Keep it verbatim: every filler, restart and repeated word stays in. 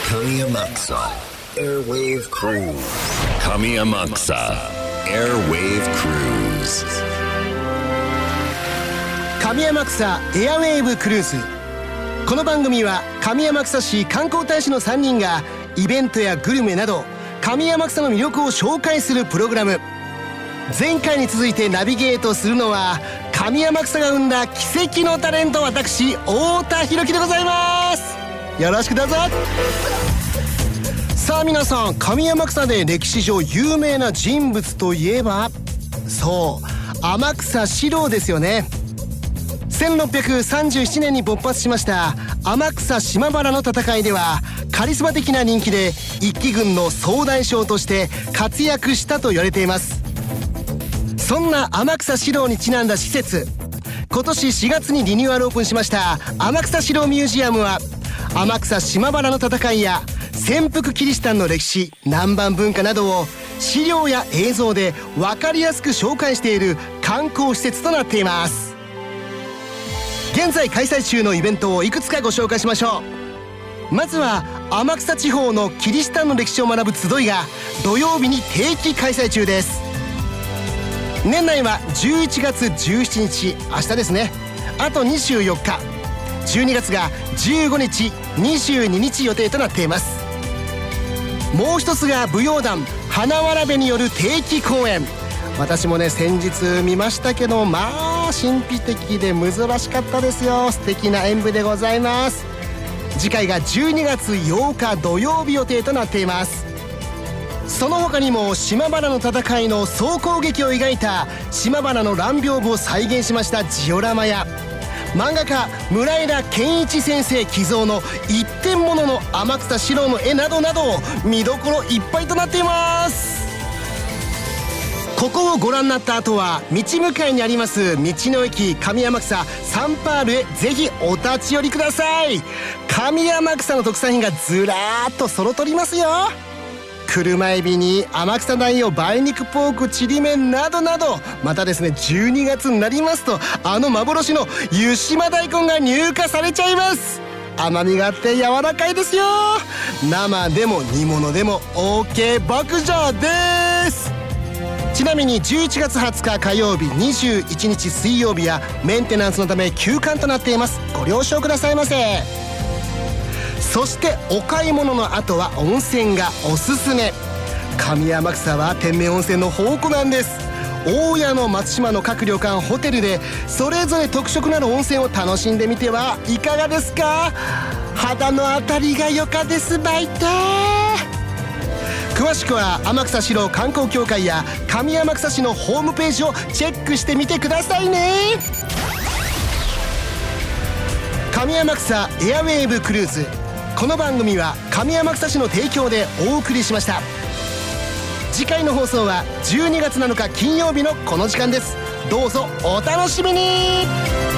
神山草 Airwave Cruise 神山草 Airwave Cruise 神山草エアウェーブクルーズ。この番組は神山草市観光大使のさんにんがイベントやグルメなど神山草の魅力を紹介するプログラム。前回に続いてナビゲートするのは神山草が生んだ奇跡のタレント、私太田博樹でございます。よろしくどうぞ。さあ皆さん、神山草で歴史上有名な人物といえば、そう天草四郎ですよね。せんろっぴゃくさんじゅうななねんに勃発しました天草島原の戦いではカリスマ的な人気で一揆軍の総大将として活躍したと言われています。そんな天草四郎にちなんだ施設、今年しがつにリニューアルオープンしました天草四郎ミュージアムは、天草島原の戦いや潜伏キリシタンの歴史、南蛮文化などを資料や映像で分かりやすく紹介している観光施設となっています。現在開催中のイベントをいくつかご紹介しましょう。まずは天草地方のキリシタンの歴史を学ぶ集いが土曜日に定期開催中です。年内はじゅういちがつじゅうしちにち、明日ですね、あとにじゅうよっか、じゅうにがつがじゅうごにち、にじゅうににち予定となっています。もう一つが舞踊団花わらべによる定期公演。私もね先日見ましたけど、まあ神秘的で珍しかったですよ。素敵な演舞でございます。次回がじゅうにがつようか土曜日予定となっています。その他にも島原の戦いの総攻撃を描いた島原の乱屏風を再現しましたジオラマや、漫画家村枝健一先生寄贈の一点物の天草四郎の絵などなど見どころいっぱいとなっています。ここをご覧になった後は道向かいにあります道の駅神山草サンパールへぜひお立ち寄りください。神山草の特産品がずらーっと揃っておりますよ。車エビに天草大王梅肉ポークちりめんなどなど、またですねじゅうにがつになりますとあの幻の湯島大根が入荷されちゃいます。甘みがあって柔らかいですよ。生でも煮物でも OK 牧場です。ちなみにじゅういちがつはつか火曜日、にじゅういちにち水曜日はメンテナンスのため休館となっています。ご了承くださいませ。そしてお買い物の後は温泉がおすすめ。神山草は天然温泉の宝庫なんです。大谷の松島の各旅館ホテルでそれぞれ特色のある温泉を楽しんでみてはいかがですか。肌の当たりがよかですばいて。詳しくは天草四郎観光協会や神山草市のホームページをチェックしてみてくださいね。神山草エアウェーブクルーズ。この番組は神山草市の提供でお送りしました。次回の放送はじゅうにがつなのか金曜日のこの時間です。どうぞお楽しみに。